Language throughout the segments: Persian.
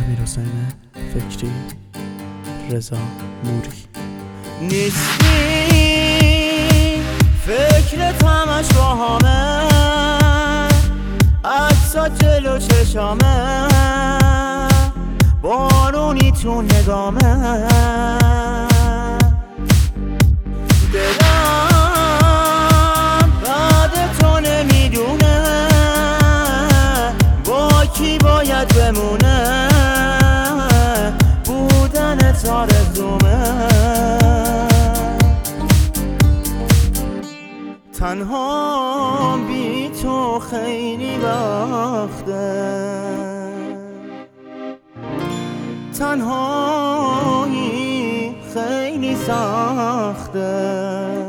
امیرحسین فکری، رضا موری. نیستی فکرت همش با همه، عکسات جلو چشامه، بارونی تو نگامه. دلم بعد تو نمیدونه با کی باید بمونه، بودن آرزومه. تنها بی تو خیلی وقته، تنهایی خیلی سخته.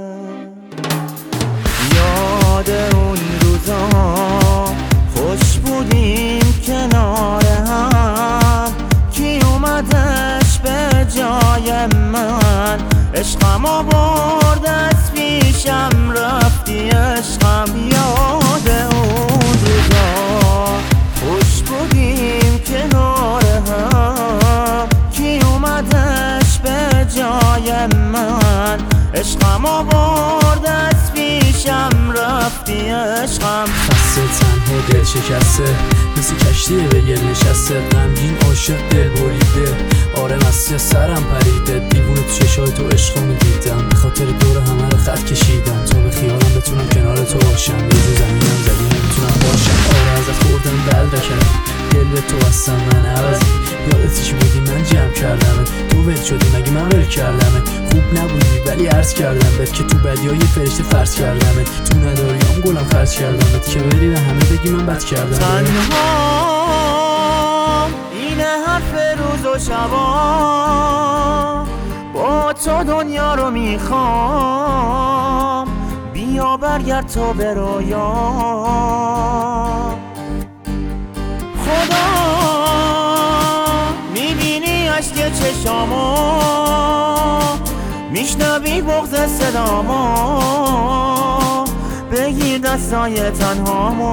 یاد اون روزا خوش بودیم کنار هم، کی اومدش به جای من، عشقمو برد از پیشم رفتی عشقم. یاد اون روزا خوش بودیم کنار هم، کی اومدش به جای من، عشقمو برد از پیشم رفتی عشقم. خسته تنها دل شکسته، مثل کشتیه به گل نشسته، غمگین عاشق دل بریده. آره مستی سرم پریده، دیوونه تو چشای تو عشقو میدیدم، به خاطر دور همه رو خط کشیدم تا به خیالم بتونم کنار تو باشم. یه جو زمینم زدی نمیتونم باشم، آره ازت خوردم دل نکردم، دل به تو هستم من عوضی. یادت چی بودی من جمع کردمت، تو ول شدی مگه من ول کردمت. خوب نبودی ولی عرض کردم بهت که تو بدیای فرشته فرض کردمت، تو نداریام گلم خرج کردمت که بری به همه بگی من بد کردم. تنها اینه حرف روز و شبا، با تو دنیا رو میخوام، بیا برگرد تو به رویا. خدا میبینی عشق چشامو، میشنوی بغض صدامو، بگیر دستای تنهامو.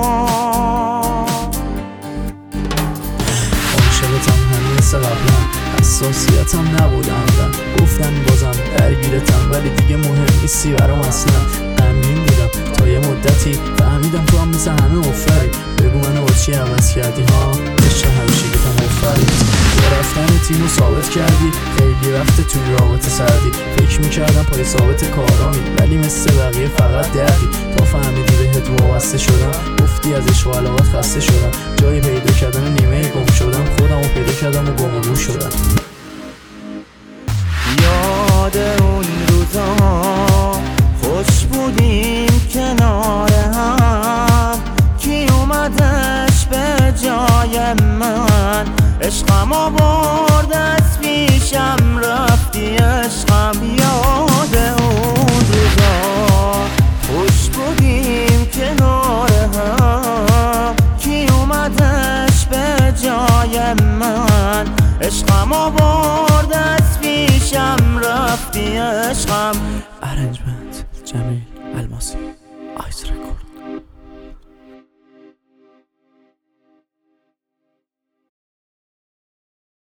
عاشقتم همین مثل قبلم، حساسیتم نبودم، گفتن بازم درگیرتم، ولی دیگه مهم نیستی برام اصلا. غمگین بودم تا یه مدتی، فهمیدم تو هم مثل همه افری. بگو منو با چی عوض کردی ها، عشق همیشگیتم افری. با رفتن تیمو ثابت کردی، خیلی وقت توی رابطه سردی. فکر میکردم پای ثابت کارامی، ولی مثل بقیه فقط دردی. تا فهمیدی بهت وابسته شدم، گفتی از عشق و علاقات خسته شدم. جای پیدا کردن نیمه گم شدم، خودمو پیدا کردم و گم و گور شدم. یاد اون روزا خوش بودیم کنار هم، کی اومدش به جای من، عشقمو برد از پیشم رفتی عشقم. یاد اون روزا خوش بودیم کنار هم، کی اومدش به جای من، عشقمو برد از پیشم رفتی عشقم. ارنجمنت جمعی